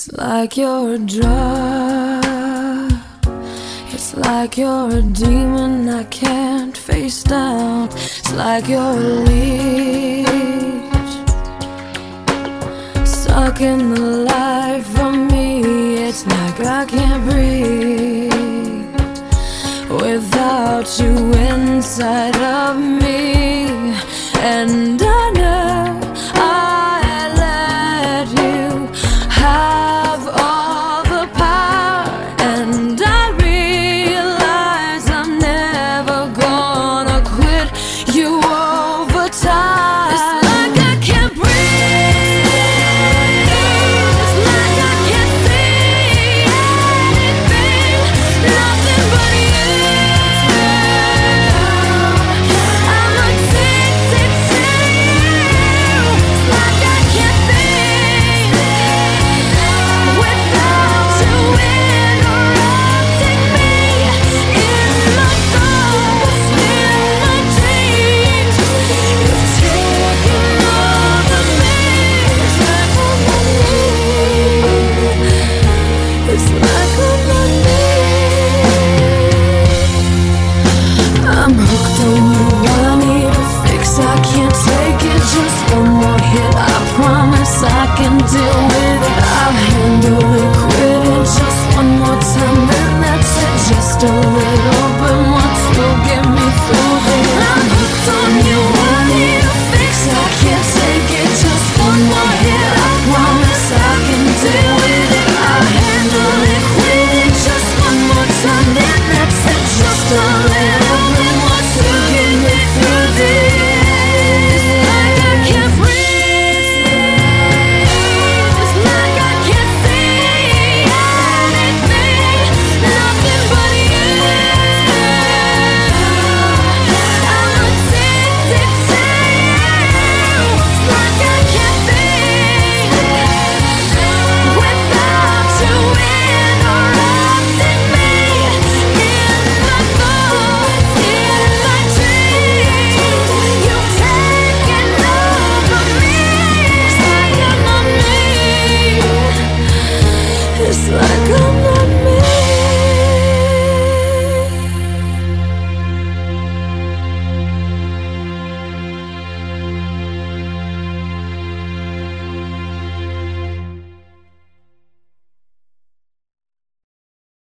It's like you're a drug. It's like you're a demon I can't face down. It's like you're a leech, sucking the life from me. It's like I can't breathe without you inside of me. And